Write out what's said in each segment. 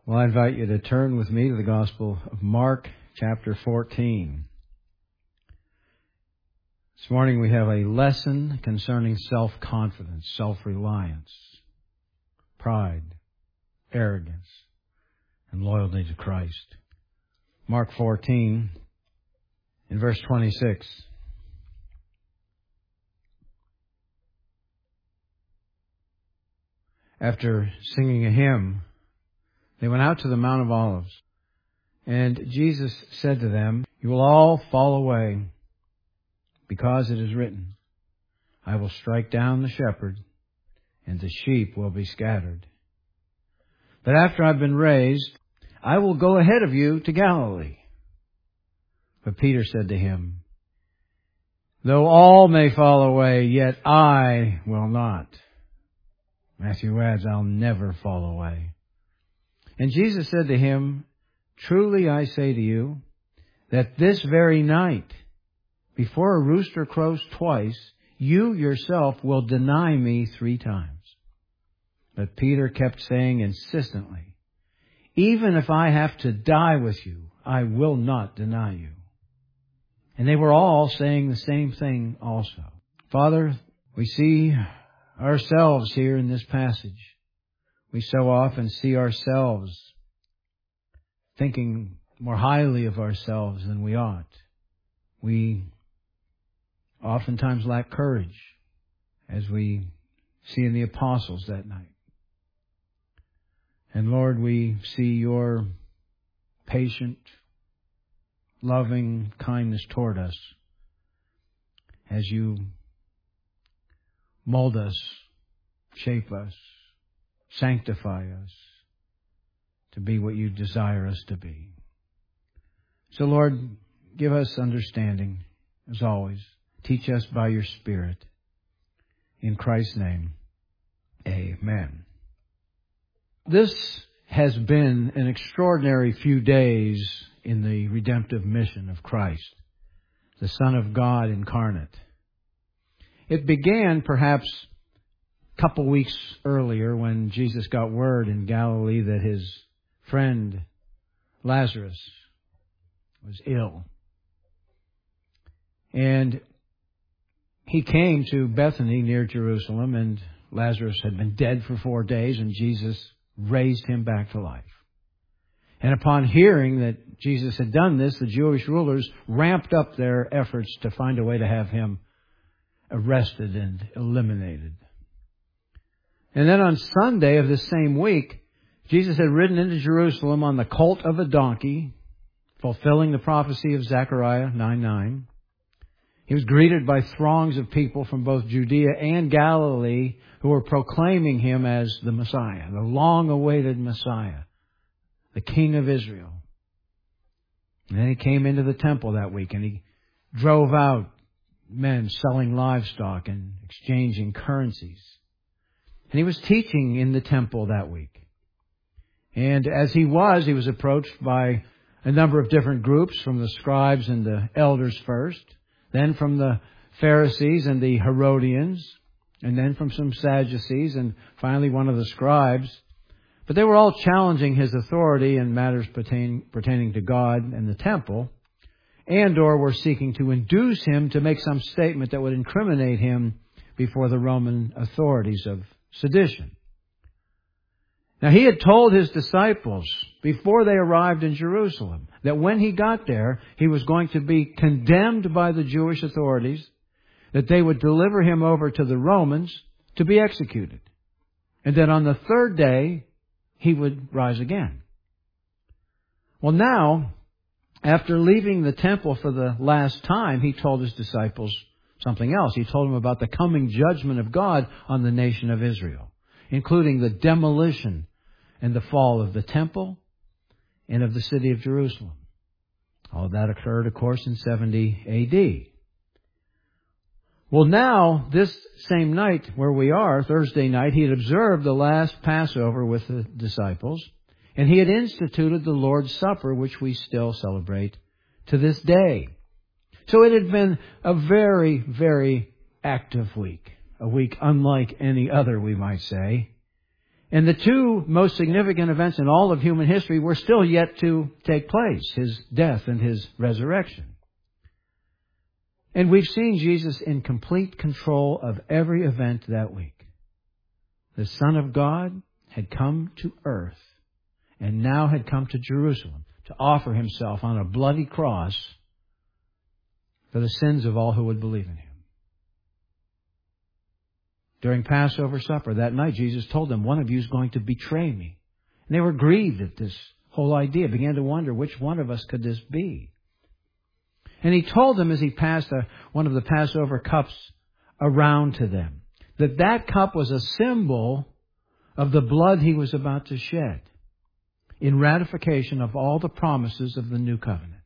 Well, I invite you to turn with me to the Gospel of Mark, chapter 14. This morning we have a lesson concerning self-confidence, self-reliance, pride, arrogance, and loyalty to Christ. Mark 14, in verse 26. After singing a hymn, they went out to the Mount of Olives, and Jesus said to them, "You will all fall away, because it is written, I will strike down the shepherd, and the sheep will be scattered. But after I've been raised, I will go ahead of you to Galilee." But Peter said to him, "Though all may fall away, yet I will not." Matthew adds, "I'll never fall away." And Jesus said to him, "Truly I say to you, that this very night, before a rooster crows twice, you yourself will deny me 3 times. But Peter kept saying insistently, "Even if I have to die with you, I will not deny you." And they were all saying the same thing also. Father, we see ourselves here in this passage. We so often see ourselves thinking more highly of ourselves than we ought. We oftentimes lack courage, as we see in the apostles that night. And Lord, we see your patient, loving kindness toward us as you mold us, shape us, sanctify us to be what you desire us to be. So Lord, give us understanding, as always. Teach us by your Spirit. In Christ's name, amen. This has been an extraordinary few days in the redemptive mission of Christ, the Son of God incarnate. It began perhaps couple weeks earlier when Jesus got word in Galilee that his friend Lazarus was ill. And he came to Bethany near Jerusalem, and Lazarus had been dead for 4 days, and Jesus raised him back to life. And upon hearing that Jesus had done this, the Jewish rulers ramped up their efforts to find a way to have him arrested and eliminated. And then on Sunday of this same week, Jesus had ridden into Jerusalem on the colt of a donkey, fulfilling the prophecy of Zechariah 9:9. He was greeted by throngs of people from both Judea and Galilee who were proclaiming him as the Messiah, the long-awaited Messiah, the King of Israel. And then he came into the temple that week, and he drove out men selling livestock and exchanging currencies. And he was teaching in the temple that week. And as he was approached by a number of different groups, from the scribes and the elders first, then from the Pharisees and the Herodians, and then from some Sadducees, and finally one of the scribes. But they were all challenging his authority in matters pertaining to God and the temple, and or were seeking to induce him to make some statement that would incriminate him before the Roman authorities of sedition. Now, he had told his disciples before they arrived in Jerusalem that when he got there, he was going to be condemned by the Jewish authorities, that they would deliver him over to the Romans to be executed, and that on the 3rd day, he would rise again. Well, now, after leaving the temple for the last time, he told his disciples something else. He told them about the coming judgment of God on the nation of Israel, including the demolition and the fall of the temple and of the city of Jerusalem. All of that occurred, of course, in 70 A.D. Well, now, this same night where we are, Thursday night, he had observed the last Passover with the disciples, and he had instituted the Lord's Supper, which we still celebrate to this day. So it had been a very, very active week, a week unlike any other, we might say. And the two most significant events in all of human history were still yet to take place, His death and His resurrection. And we've seen Jesus in complete control of every event that week. The Son of God had come to earth and now had come to Jerusalem to offer Himself on a bloody cross for the sins of all who would believe in Him. During Passover supper that night, Jesus told them, one of you is going to betray me. And they were grieved at this whole idea, began to wonder which one of us could this be. And He told them as He passed one of the Passover cups around to them, that cup was a symbol of the blood He was about to shed in ratification of all the promises of the new covenant.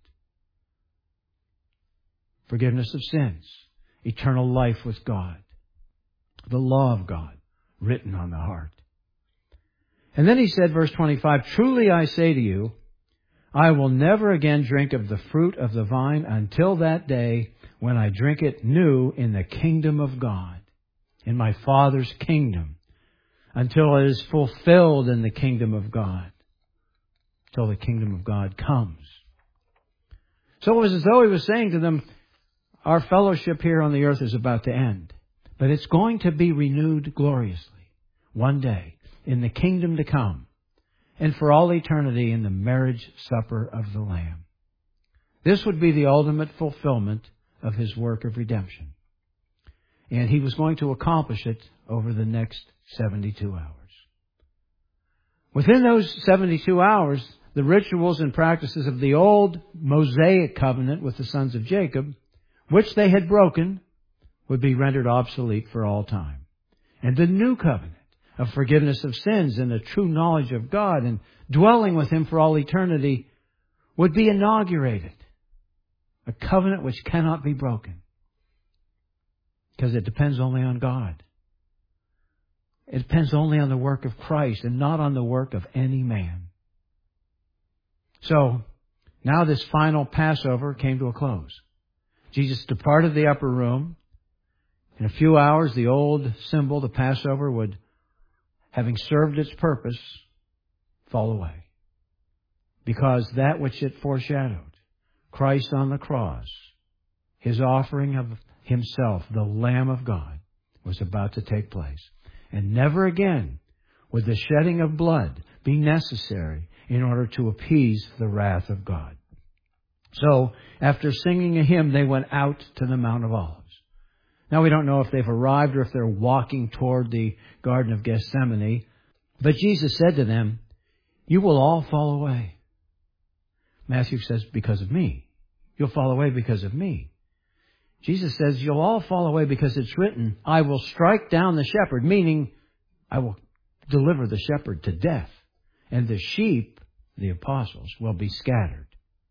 Forgiveness of sins, eternal life with God, the law of God written on the heart. And then He said, verse 25, truly I say to you, I will never again drink of the fruit of the vine until that day when I drink it new in the kingdom of God, in my Father's kingdom, until it is fulfilled in the kingdom of God, till the kingdom of God comes. So it was as though He was saying to them, our fellowship here on the earth is about to end. But it's going to be renewed gloriously one day in the kingdom to come and for all eternity in the marriage supper of the Lamb. This would be the ultimate fulfillment of His work of redemption. And He was going to accomplish it over the next 72 hours. Within those 72 hours, the rituals and practices of the old Mosaic covenant with the sons of Jacob, which they had broken, would be rendered obsolete for all time. And the new covenant of forgiveness of sins and the true knowledge of God and dwelling with Him for all eternity would be inaugurated. A covenant which cannot be broken. Because it depends only on God. It depends only on the work of Christ and not on the work of any man. So, now this final Passover came to a close. Jesus departed the upper room. In a few hours, the old symbol, the Passover, would, having served its purpose, fall away. Because that which it foreshadowed, Christ on the cross, His offering of Himself, the Lamb of God, was about to take place. And never again would the shedding of blood be necessary in order to appease the wrath of God. So, after singing a hymn, they went out to the Mount of Olives. Now, we don't know if they've arrived or if they're walking toward the Garden of Gethsemane. But Jesus said to them, you will all fall away. Matthew says, because of me. You'll fall away because of me. Jesus says, you'll all fall away because it's written, I will strike down the shepherd, meaning I will deliver the shepherd to death. And the sheep, the apostles, will be scattered.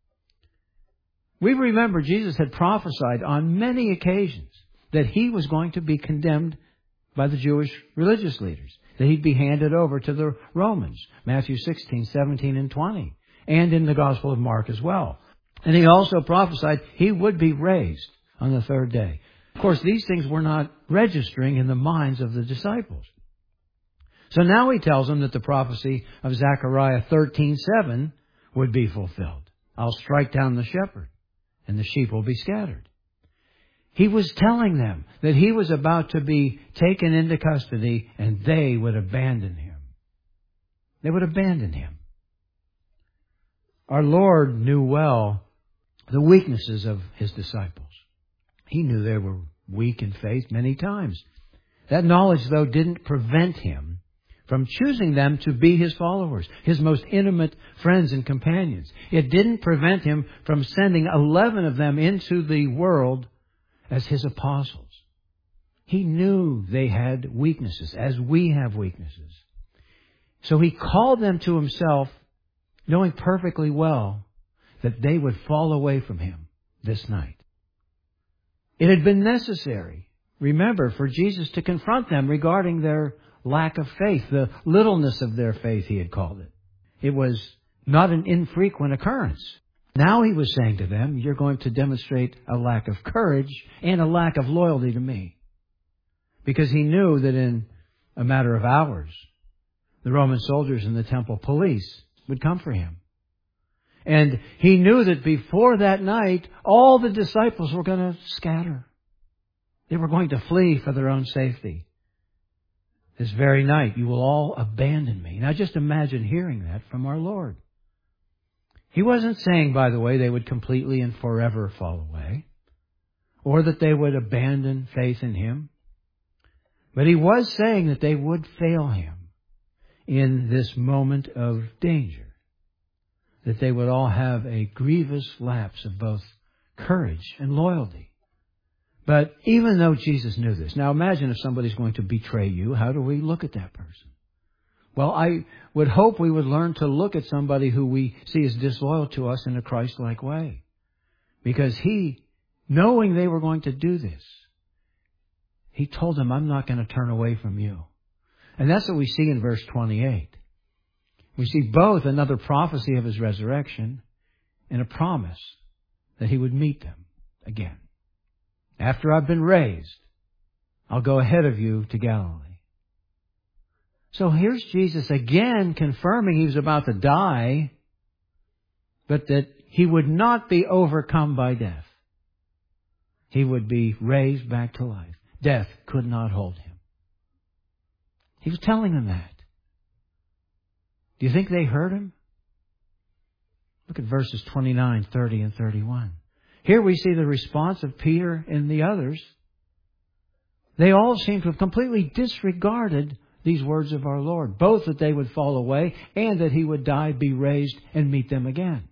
We remember Jesus had prophesied on many occasions that He was going to be condemned by the Jewish religious leaders, that He'd be handed over to the Romans, Matthew 16, 17, and 20, and in the Gospel of Mark as well. And He also prophesied He would be raised on the third day. Of course, these things were not registering in the minds of the disciples. So now He tells them that the prophecy of Zechariah 13:7 would be fulfilled. I'll strike down the shepherd, and the sheep will be scattered. He was telling them that He was about to be taken into custody and they would abandon Him. They would abandon Him. Our Lord knew well the weaknesses of His disciples. He knew they were weak in faith many times. That knowledge, though, didn't prevent Him from choosing them to be His followers, His most intimate friends and companions. It didn't prevent Him from sending 11 of them into the world as His apostles. He knew they had weaknesses, as we have weaknesses. So He called them to Himself, knowing perfectly well that they would fall away from Him this night. It had been necessary, remember, for Jesus to confront them regarding their lack of faith, the littleness of their faith, He had called it. It was not an infrequent occurrence. Now He was saying to them, you're going to demonstrate a lack of courage and a lack of loyalty to me. Because He knew that in a matter of hours, The Roman soldiers and the temple police would come for him. And he knew that before that night, all the disciples were going to scatter. They were going to flee for their own safety. This very night, you will all abandon me. Now just imagine hearing that from our Lord. He wasn't saying, by the way, they would completely and forever fall away, or that they would abandon faith in Him. But He was saying that they would fail Him in this moment of danger. That they would all have a grievous lapse of both courage and loyalty. But even though Jesus knew this, now imagine if somebody's going to betray you, how do we look at that person? Well, I would hope we would learn to look at somebody who we see as disloyal to us in a Christ-like way. Because He, knowing they were going to do this, He told them, I'm not going to turn away from you. And that's what we see in verse 28. We see both another prophecy of His resurrection and a promise that He would meet them again. After I've been raised, I'll go ahead of you to Galilee. So here's Jesus again confirming He was about to die, but that He would not be overcome by death. He would be raised back to life. Death could not hold Him. He was telling them that. Do you think they heard Him? Look at verses 29, 30, and 31. Here we see the response of Peter and the others. They all seem to have completely disregarded these words of our Lord, both that they would fall away and that He would die, be raised, and meet them again.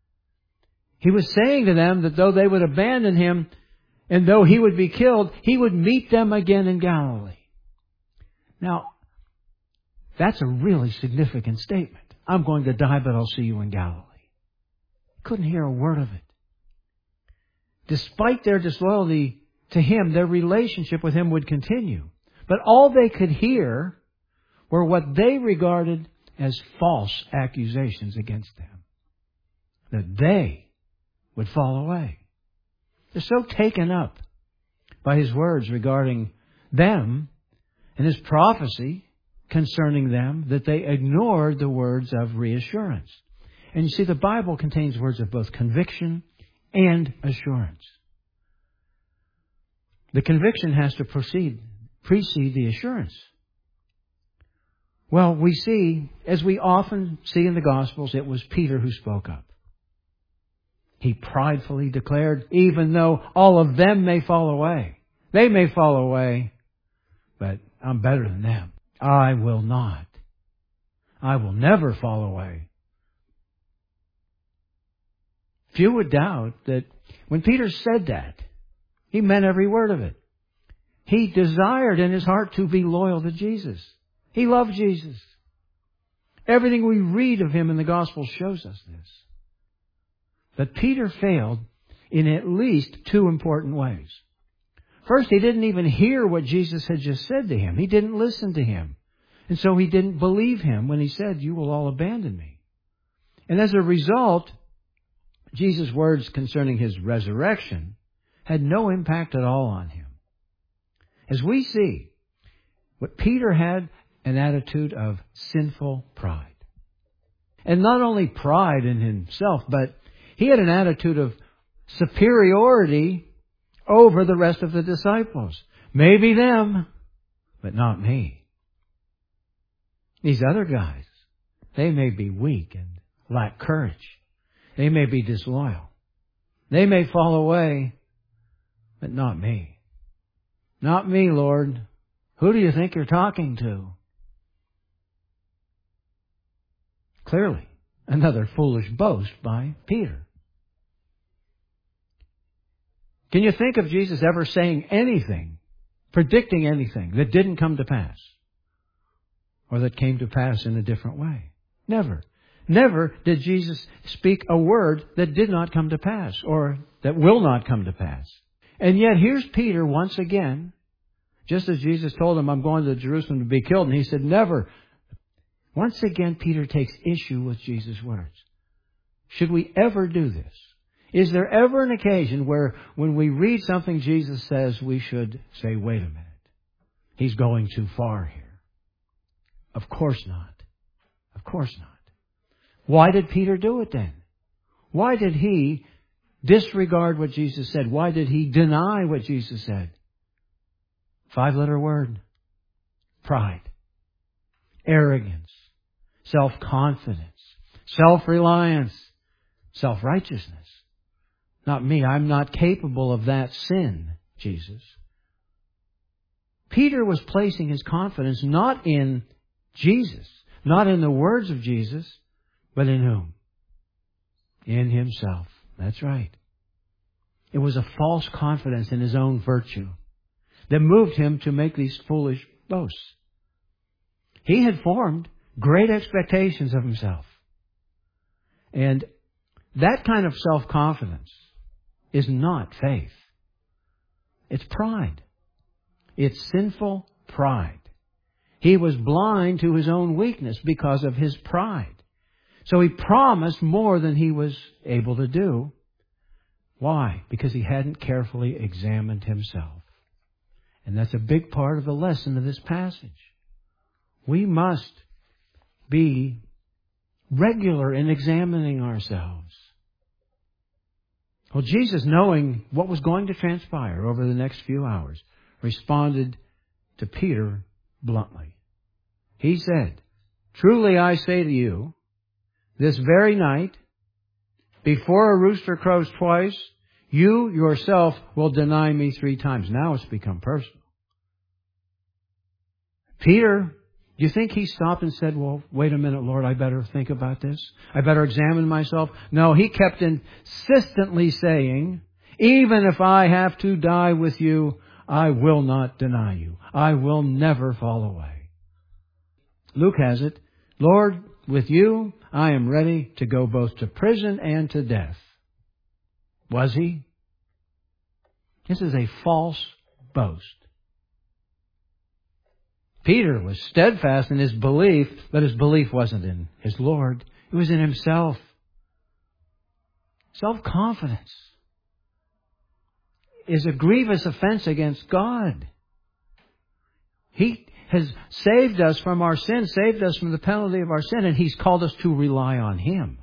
He was saying to them that though they would abandon Him and though He would be killed, He would meet them again in Galilee. Now, that's a really significant statement. I'm going to die, but I'll see you in Galilee. Couldn't hear a word of it. Despite their disloyalty to Him, their relationship with Him would continue. But all they could hear were what they regarded as false accusations against them. That they would fall away. They're so taken up by His words regarding them and His prophecy concerning them that they ignored the words of reassurance. And you see, the Bible contains words of both conviction and assurance. The conviction has to precede the assurance. Well, we see, as we often see in the Gospels, it was Peter who spoke up. He pridefully declared, even though all of them may fall away, they may fall away, but I'm better than them. I will not. I will never fall away. Few would doubt that when Peter said that, he meant every word of it. He desired in his heart to be loyal to Jesus. He loved Jesus. Everything we read of Him in the Gospel shows us this. But Peter failed in at least two important ways. First, he didn't even hear what Jesus had just said to him. He didn't listen to Him. And so he didn't believe Him when He said, you will all abandon me. And as a result, Jesus' words concerning His resurrection had no impact at all on him. As we see, what Peter had an attitude of sinful pride. And not only pride in himself, but he had an attitude of superiority over the rest of the disciples. Maybe them, but not me. These other guys, they may be weak and lack courage. They may be disloyal. They may fall away, but not me. Not me, Lord. Who do you think you're talking to? Clearly, another foolish boast by Peter. Can you think of Jesus ever saying anything, predicting anything that didn't come to pass? Or that came to pass in a different way? Never. Never did Jesus speak a word that did not come to pass or that will not come to pass. And yet here's Peter once again, just as Jesus told him, I'm going to Jerusalem to be killed. And he said, never. Once again, Peter takes issue with Jesus' words. Should we ever do this? Is there ever an occasion where when we read something Jesus says, we should say, wait a minute, He's going too far here? Of course not. Of course not. Why did Peter do it then? Why did he disregard what Jesus said? Why did he deny what Jesus said? 5-letter word. Pride. Arrogance. Self-confidence. Self-reliance. Self-righteousness. Not me. I'm not capable of that sin, Jesus. Peter was placing his confidence not in Jesus, not in the words of Jesus, but in whom? In himself. That's right. It was a false confidence in his own virtue that moved him to make these foolish boasts. He had formed great expectations of himself. And that kind of self-confidence is not faith. It's pride. It's sinful pride. He was blind to his own weakness because of his pride. So he promised more than he was able to do. Why? Because he hadn't carefully examined himself. And that's a big part of the lesson of this passage. We must be regular in examining ourselves. Well, Jesus, knowing what was going to transpire over the next few hours, responded to Peter bluntly. He said, "Truly I say to you, this very night, before a rooster crows twice, you yourself will deny me 3 times. Now it's become personal. Peter, do you think he stopped and said, well, wait a minute, Lord, I better think about this. I better examine myself? No, he kept insistently saying, even if I have to die with you, I will not deny you. I will never fall away. Luke has it, Lord, with you, I am ready to go both to prison and to death. Was he? This is a false boast. Peter was steadfast in his belief, but his belief wasn't in his Lord. It was in himself. Self-confidence is a grievous offense against God. He has saved us from our sin, saved us from the penalty of our sin, and He's called us to rely on Him.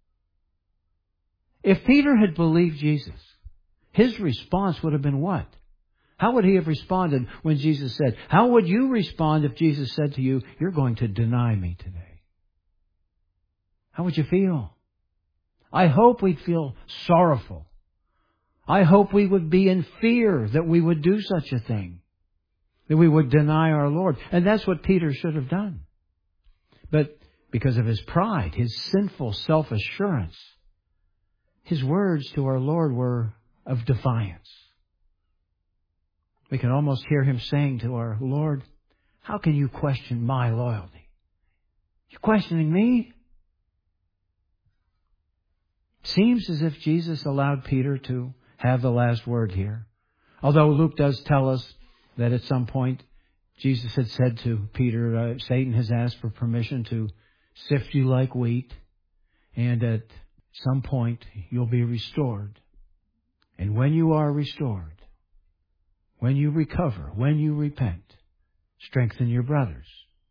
If Peter had believed Jesus, his response would have been what? How would he have responded when Jesus said, how would you respond if Jesus said to you, you're going to deny me today? How would you feel? I hope we'd feel sorrowful. I hope we would be in fear that we would do such a thing, that we would deny our Lord. And that's what Peter should have done. But because of his pride, his sinful self-assurance, his words to our Lord were of defiance. We can almost hear him saying to our Lord, how can you question my loyalty? You're questioning me? It seems as if Jesus allowed Peter to have the last word here. Although Luke does tell us that at some point Jesus had said to Peter, Satan has asked for permission to sift you like wheat, and at some point you'll be restored. And when you are restored, when you recover, when you repent, strengthen your brothers.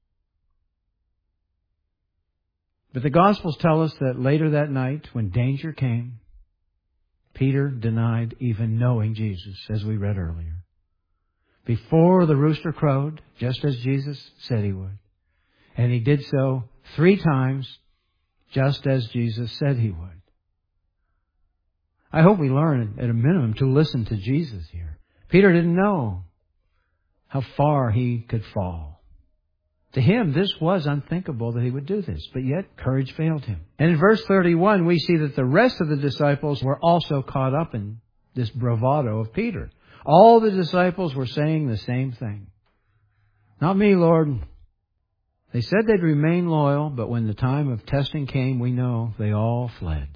But the Gospels tell us that later that night, when danger came, Peter denied even knowing Jesus, as we read earlier. Before the rooster crowed, just as Jesus said he would. And he did so 3 times, just as Jesus said he would. I hope we learn, at a minimum, to listen to Jesus here. Peter didn't know how far he could fall. To him, this was unthinkable that he would do this, but yet courage failed him. And in verse 31, we see that the rest of the disciples were also caught up in this bravado of Peter. All the disciples were saying the same thing. Not me, Lord. They said they'd remain loyal, but when the time of testing came, we know they all fled.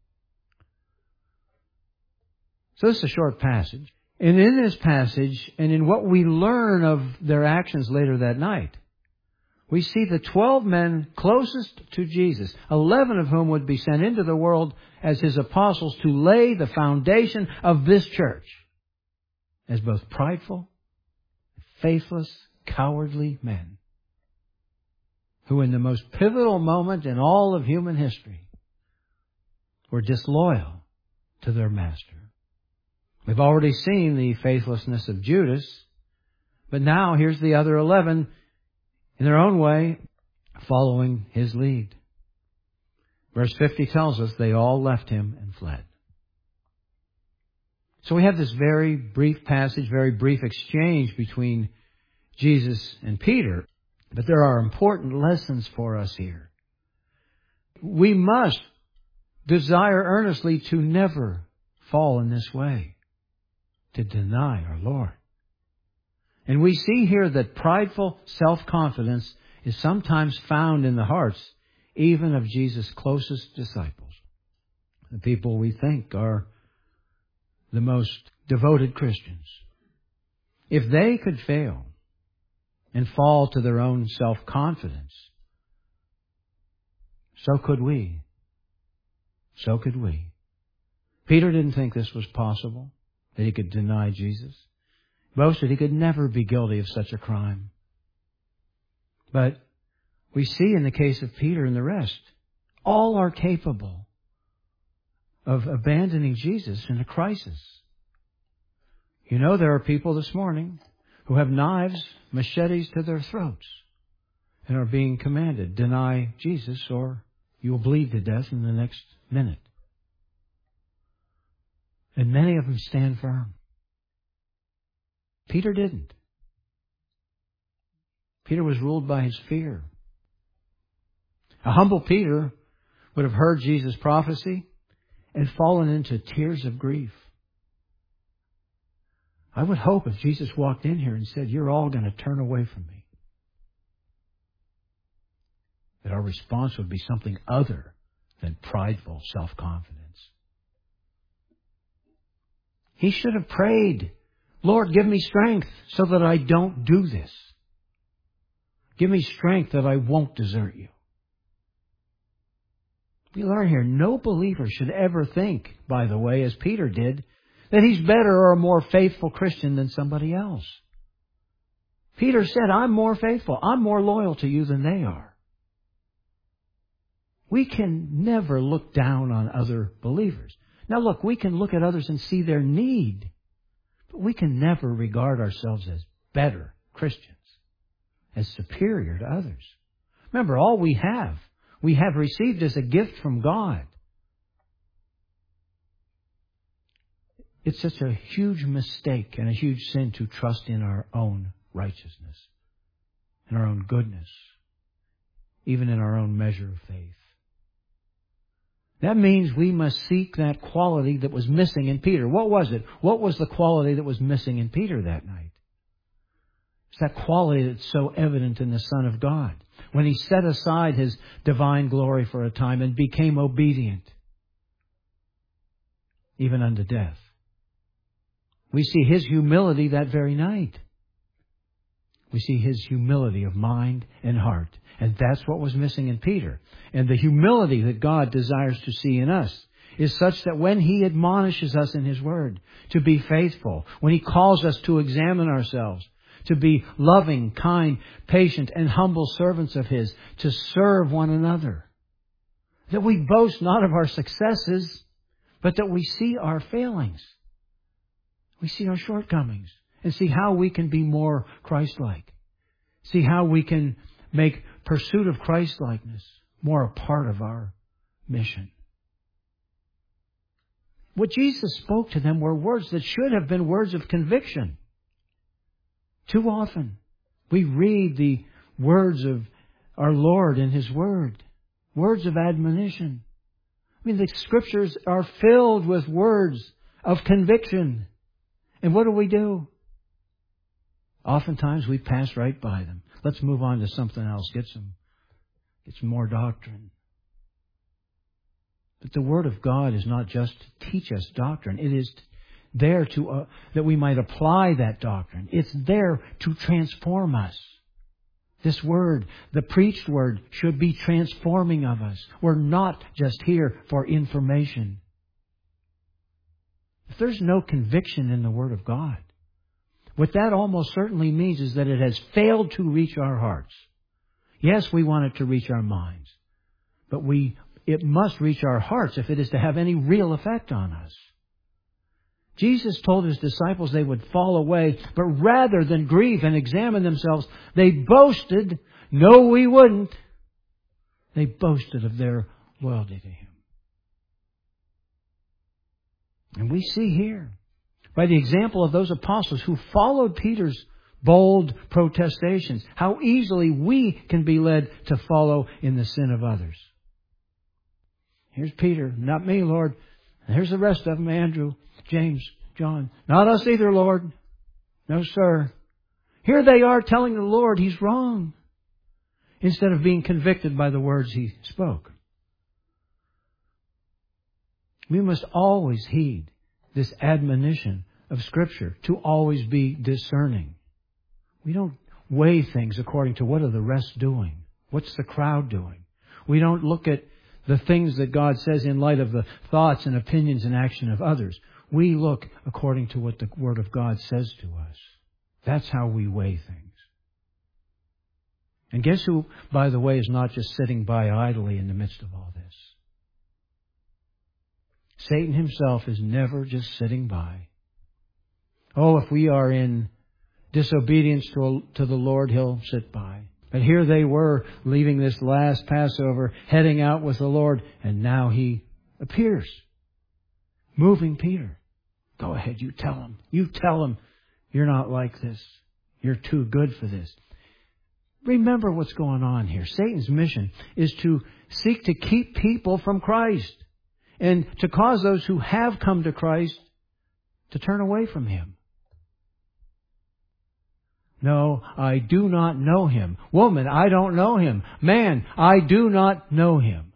So this is a short passage. And in this passage, and in what we learn of their actions later that night, we see the 12 men closest to Jesus, 11 of whom would be sent into the world as His apostles to lay the foundation of this church, as both prideful, faithless, cowardly men. who in the most pivotal moment in all of human history were disloyal to their master. We've already seen the faithlessness of Judas, but now here's the other 11 in their own way following his lead. Verse 50 tells us they all left him and fled. So we have this very brief passage, very brief exchange between Jesus and Peter, but there are important lessons for us here. We must desire earnestly to never fall in this way, to deny our Lord. And we see here that prideful self-confidence is sometimes found in the hearts even of Jesus' closest disciples, the people we think are the most devoted Christians. If they could fail and fall to their own self-confidence, so could we. So could we. Peter didn't think this was possible, that he could deny Jesus. Boasted he could never be guilty of such a crime. But we see in the case of Peter and the rest, all are capable of abandoning Jesus in a crisis. You know, there are people this morning who have knives, machetes to their throats, and are being commanded, deny Jesus or you'll bleed to death in the next minute. And many of them stand firm. Peter didn't. Peter was ruled by his fear. A humble Peter would have heard Jesus' prophecy and fallen into tears of grief. I would hope if Jesus walked in here and said, "You're all going to turn away from me," that our response would be something other than prideful self-confidence. He should have prayed, "Lord, give me strength so that I don't do this. Give me strength that I won't desert you." We learn here, no believer should ever think, by the way, as Peter did, that he's better or a more faithful Christian than somebody else. Peter said, "I'm more faithful. I'm more loyal to you than they are." We can never look down on other believers. Now look, we can look at others and see their need, but we can never regard ourselves as better Christians, as superior to others. Remember, all we have received as a gift from God. It's such a huge mistake and a huge sin to trust in our own righteousness, in our own goodness, even in our own measure of faith. That means we must seek that quality that was missing in Peter. What was it? What was the quality that was missing in Peter that night? It's that quality that's so evident in the Son of God, when he set aside his divine glory for a time and became obedient, even unto death. We see his humility that very night. We see his humility of mind and heart. And that's what was missing in Peter. And the humility that God desires to see in us is such that when he admonishes us in his word to be faithful, when he calls us to examine ourselves, to be loving, kind, patient, and humble servants of his, to serve one another, that we boast not of our successes, but that we see our failings. We see our shortcomings and see how we can be more Christ-like. See how we can make pursuit of Christ-likeness more a part of our mission. What Jesus spoke to them were words that should have been words of conviction. Too often we read the words of our Lord in his word, words of admonition. I mean, the scriptures are filled with words of conviction. And what do? Oftentimes we pass right by them. Let's move on to something else. Get some more doctrine. But the Word of God is not just to teach us doctrine. It is there to that we might apply that doctrine. It's there to transform us. This Word, the preached Word, should be transforming of us. We're not just here for information. If there's no conviction in the Word of God, what that almost certainly means is that it has failed to reach our hearts. Yes, we want it to reach our minds, but it must reach our hearts if it is to have any real effect on us. Jesus told His disciples they would fall away, but rather than grieve and examine themselves, they boasted, no, we wouldn't. They boasted of their loyalty to Him. And we see here, by the example of those apostles who followed Peter's bold protestations, how easily we can be led to follow in the sin of others. Here's Peter, not me, Lord. And here's the rest of them, Andrew, James, John. Not us either, Lord. No, sir. Here they are telling the Lord He's wrong, instead of being convicted by the words He spoke. We must always heed this admonition of Scripture to always be discerning. We don't weigh things according to what are the rest doing. What's the crowd doing? We don't look at the things that God says in light of the thoughts and opinions and action of others. We look according to what the Word of God says to us. That's how we weigh things. And guess who, by the way, is not just sitting by idly in the midst of all this? Satan himself is never just sitting by. Oh, if we are in disobedience to the Lord, He'll sit by. But here they were, leaving this last Passover, heading out with the Lord, and now He appears, moving Peter. Go ahead, you tell him. You tell him you're not like this. You're too good for this. Remember what's going on here. Satan's mission is to seek to keep people from Christ and to cause those who have come to Christ to turn away from Him. No, I do not know Him. Woman, I don't know Him. Man, I do not know Him.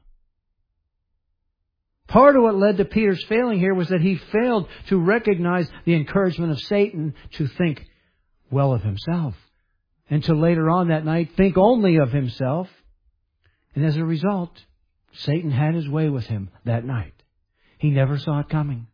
Part of what led to Peter's failing here was that he failed to recognize the encouragement of Satan to think well of himself. And to later on that night, think only of himself. And as a result, Satan had his way with him that night. He never saw it coming.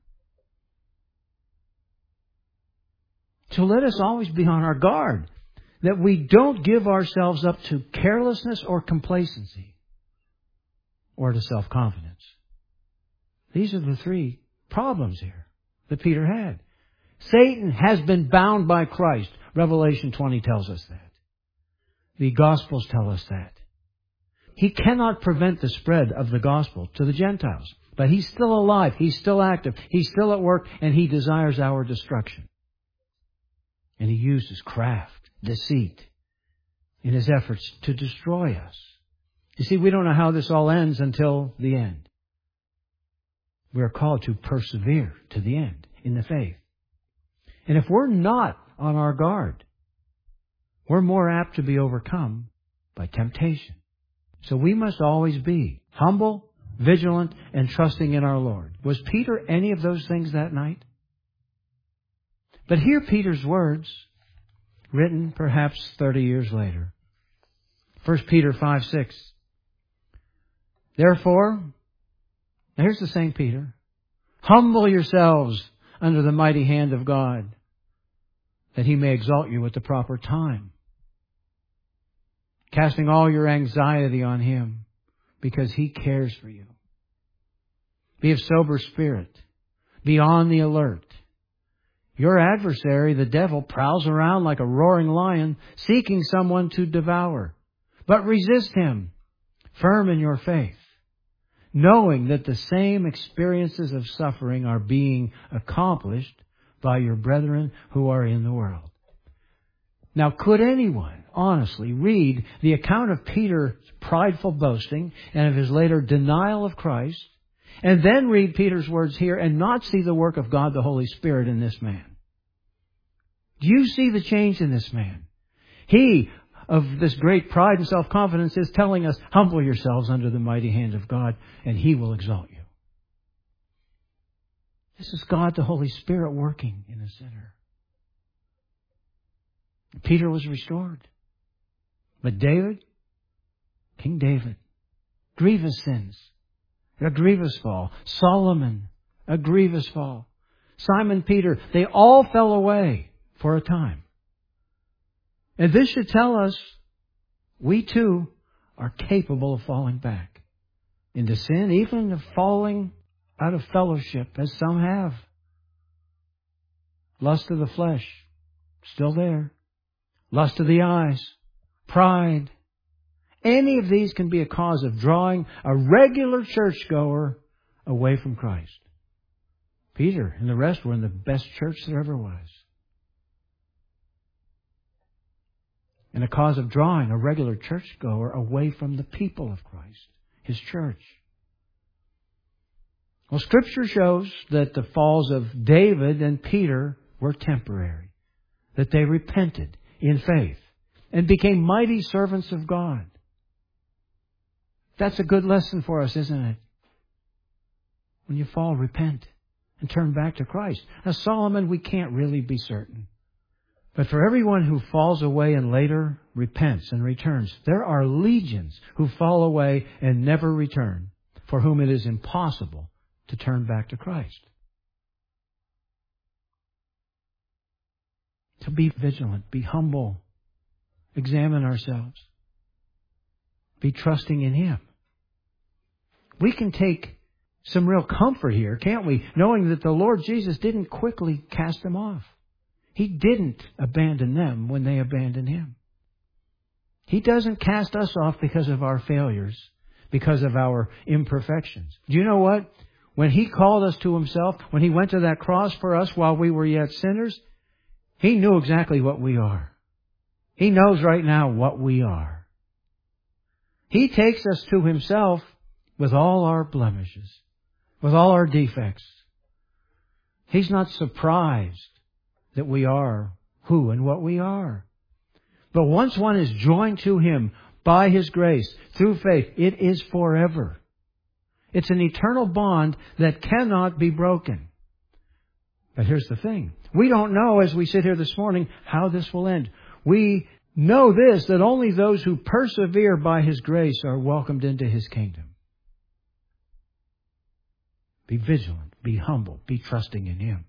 So let us always be on our guard that we don't give ourselves up to carelessness or complacency or to self-confidence. These are the three problems here that Peter had. Satan has been bound by Christ. Revelation 20 tells us that. The Gospels tell us that. He cannot prevent the spread of the gospel to the Gentiles. But He's still alive. He's still active. He's still at work. And He desires our destruction. And He uses craft, deceit, in His efforts to destroy us. You see, we don't know how this all ends until the end. We are called to persevere to the end in the faith. And if we're not on our guard, we're more apt to be overcome by temptation. So we must always be humble, vigilant, and trusting in our Lord. Was Peter any of those things that night? But hear Peter's words, written perhaps 30 years later. 1 Peter 5:6. Therefore, here's the same Peter. Humble yourselves under the mighty hand of God, that He may exalt you at the proper time. Casting all your anxiety on Him, because He cares for you. Be of sober spirit. Be on the alert. Your adversary, the devil, prowls around like a roaring lion, seeking someone to devour. But resist him, firm in your faith, knowing that the same experiences of suffering are being accomplished by your brethren who are in the world. Now, could anyone honestly read the account of Peter's prideful boasting and of his later denial of Christ, and then read Peter's words here and not see the work of God the Holy Spirit in this man? Do you see the change in this man? He, of this great pride and self-confidence, is telling us, humble yourselves under the mighty hand of God, and He will exalt you. This is God the Holy Spirit working in a sinner. Peter was restored. But David, King David, grievous sins, a grievous fall. Solomon, a grievous fall. Simon Peter, they all fell away for a time. And this should tell us, we too are capable of falling back into sin, even of falling out of fellowship, as some have. Lust of the flesh, still there. Lust of the eyes, pride. Any of these can be a cause of drawing a regular churchgoer away from Christ. Peter and the rest were in the best church there ever was. And a cause of drawing a regular churchgoer away from the people of Christ, His church. Well, Scripture shows that the falls of David and Peter were temporary, that they repented in faith and became mighty servants of God. That's a good lesson for us, isn't it? When you fall, repent and turn back to Christ. Now, Solomon, we can't really be certain. But for everyone who falls away and later repents and returns, there are legions who fall away and never return, for whom it is impossible to turn back to Christ. To be vigilant, be humble, examine ourselves, be trusting in Him. We can take some real comfort here, can't we? Knowing that the Lord Jesus didn't quickly cast them off. He didn't abandon them when they abandoned Him. He doesn't cast us off because of our failures, because of our imperfections. Do you know what? When He called us to Himself, when He went to that cross for us while we were yet sinners, He knew exactly what we are. He knows right now what we are. He takes us to Himself with all our blemishes, with all our defects. He's not surprised that we are who and what we are. But once one is joined to Him by His grace, through faith, it is forever. It's an eternal bond that cannot be broken. But here's the thing. We don't know, as we sit here this morning, how this will end. We know this, that only those who persevere by His grace are welcomed into His kingdom. Be vigilant, be humble, be trusting in Him.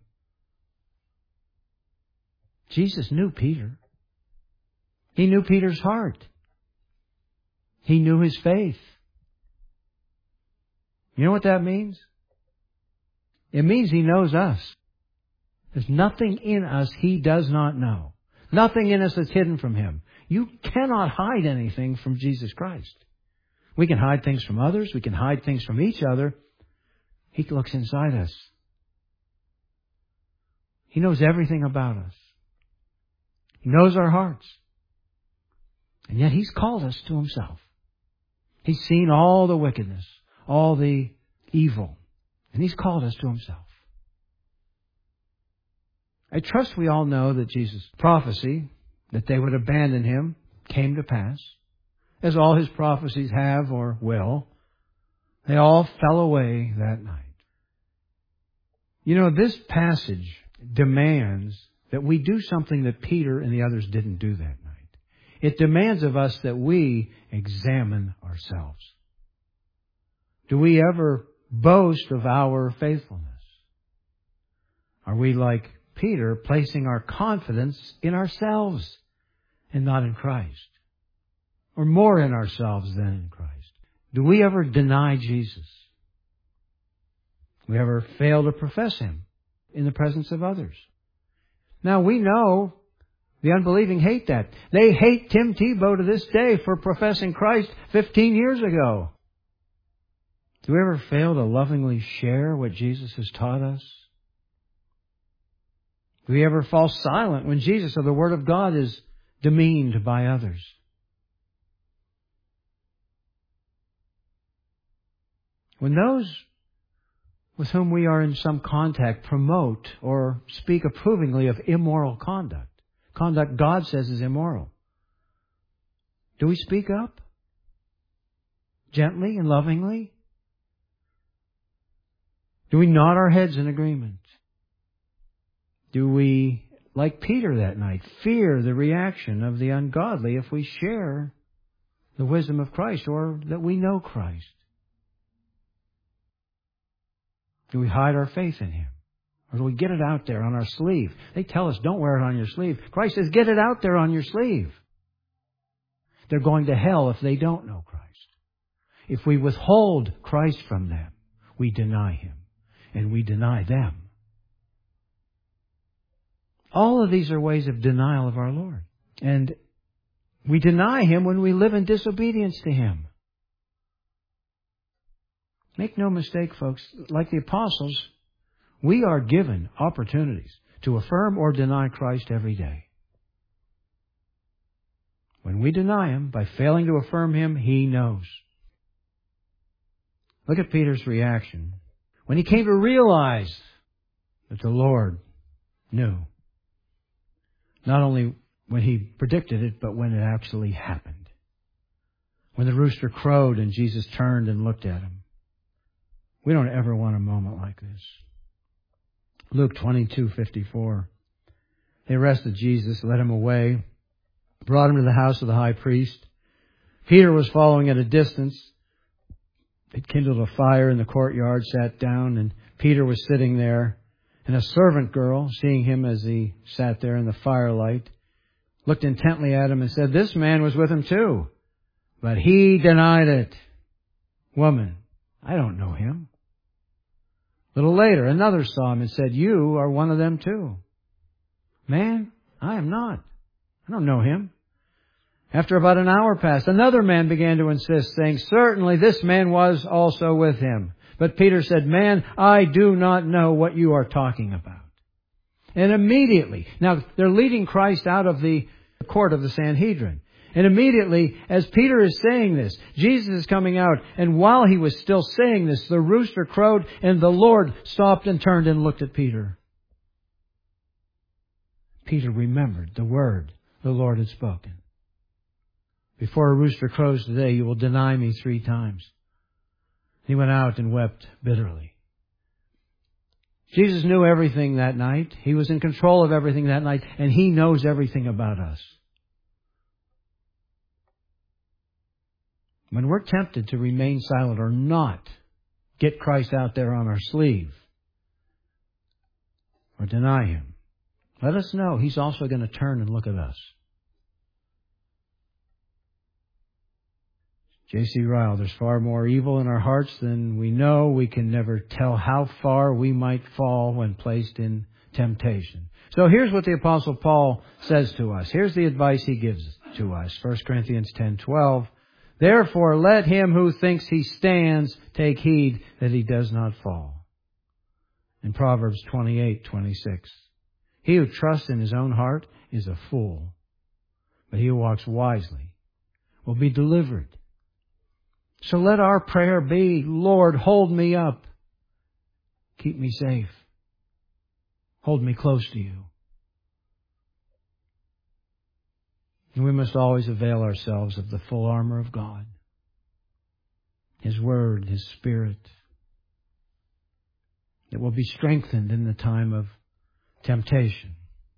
Jesus knew Peter. He knew Peter's heart. He knew his faith. You know what that means? It means He knows us. There's nothing in us He does not know. Nothing in us that's hidden from Him. You cannot hide anything from Jesus Christ. We can hide things from others. We can hide things from each other. He looks inside us. He knows everything about us. He knows our hearts. And yet He's called us to Himself. He's seen all the wickedness, all the evil, and He's called us to Himself. I trust we all know that Jesus' prophecy that they would abandon Him came to pass, as all His prophecies have or will. They all fell away that night. You know, this passage demands that we do something that Peter and the others didn't do that night. It demands of us that we examine ourselves. Do we ever boast of our faithfulness? Are we like Peter, placing our confidence in ourselves and not in Christ? Or more in ourselves than in Christ? Do we ever deny Jesus? Do we ever fail to profess Him in the presence of others? Now we know the unbelieving hate that. They hate Tim Tebow to this day for professing Christ 15 years ago. Do we ever fail to lovingly share what Jesus has taught us? Do we ever fall silent when Jesus or the Word of God is demeaned by others? When those with whom we are in some contact promote or speak approvingly of immoral conduct God says is immoral, do we speak up? Gently and lovingly? Do we nod our heads in agreement? Do we, like Peter that night, fear the reaction of the ungodly if we share the wisdom of Christ or that we know Christ? Do we hide our faith in Him? Or do we get it out there on our sleeve? They tell us, don't wear it on your sleeve. Christ says, get it out there on your sleeve. They're going to hell if they don't know Christ. If we withhold Christ from them, we deny Him, and we deny them. All of these are ways of denial of our Lord. And we deny Him when we live in disobedience to Him. Make no mistake, folks, like the apostles, we are given opportunities to affirm or deny Christ every day. When we deny Him, by failing to affirm Him, He knows. Look at Peter's reaction when he came to realize that the Lord knew. Not only when he predicted it, but when it actually happened. When the rooster crowed and Jesus turned and looked at him. We don't ever want a moment like this. Luke 22:54. They arrested Jesus, led Him away, brought Him to the house of the high priest. Peter was following at a distance. They'd kindled a fire in the courtyard, sat down, and Peter was sitting there. And a servant girl, seeing him as he sat there in the firelight, looked intently at him and said, "This man was with him too." But he denied it. "Woman, I don't know him." A little later, another saw him and said, "You are one of them too." "Man, I am not. I don't know him." After about an hour passed, another man began to insist, saying, "Certainly this man was also with him." But Peter said, "Man, I do not know what you are talking about." And immediately, now they're leading Christ out of the court of the Sanhedrin. And immediately, as Peter is saying this, Jesus is coming out. And while he was still saying this, the rooster crowed and the Lord stopped and turned and looked at Peter. Peter remembered the word the Lord had spoken. "Before a rooster crows today, you will deny me 3 times. He went out and wept bitterly. Jesus knew everything that night. He was in control of everything that night, and He knows everything about us. When we're tempted to remain silent or not get Christ out there on our sleeve or deny Him, let us know He's also going to turn and look at us. J.C. Ryle, there's far more evil in our hearts than we know. We can never tell how far we might fall when placed in temptation. So here's what the Apostle Paul says to us. Here's the advice he gives to us. 1 Corinthians 10:12. Therefore, let him who thinks he stands take heed that he does not fall. In Proverbs 28:26. He who trusts in his own heart is a fool, but he who walks wisely will be delivered. So let our prayer be, Lord, hold me up. Keep me safe. Hold me close to you. And we must always avail ourselves of the full armor of God. His Word, His Spirit. It will be strengthened in the time of temptation.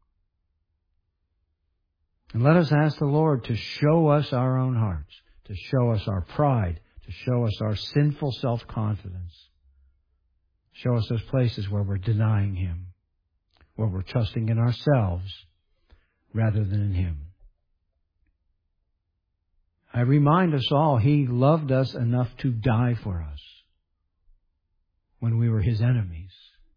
And let us ask the Lord to show us our own hearts, to show us our pride, to show us our sinful self-confidence. Show us those places where we're denying Him, where we're trusting in ourselves rather than in Him. I remind us all, He loved us enough to die for us when we were His enemies.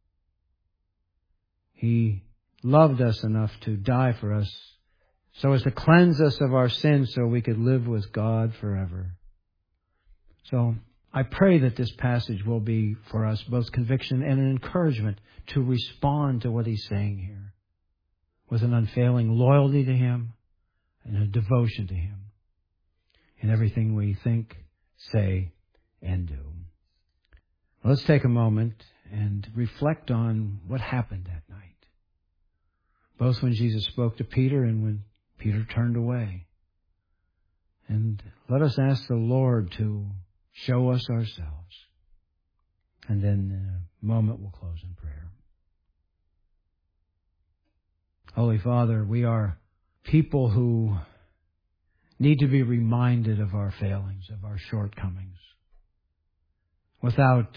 He loved us enough to die for us so as to cleanse us of our sins so we could live with God forever. So I pray that this passage will be for us both conviction and an encouragement to respond to what he's saying here with an unfailing loyalty to Him and a devotion to Him in everything we think, say, and do. Let's take a moment and reflect on what happened that night, both when Jesus spoke to Peter and when Peter turned away. And let us ask the Lord to show us ourselves. And then in a moment we'll close in prayer. Holy Father, we are people who need to be reminded of our failings, of our shortcomings. Without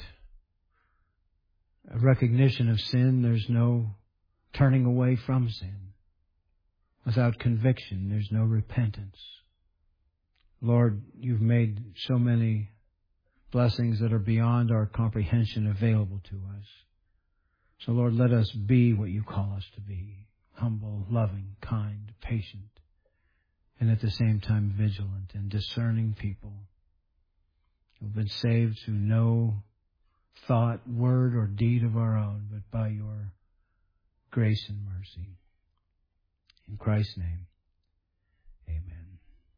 a recognition of sin, there's no turning away from sin. Without conviction, there's no repentance. Lord, you've made so many blessings that are beyond our comprehension available to us. So, Lord, let us be what you call us to be. Humble, loving, kind, patient, and at the same time vigilant and discerning people who've been saved through no thought, word, or deed of our own, but by your grace and mercy. In Christ's name, amen.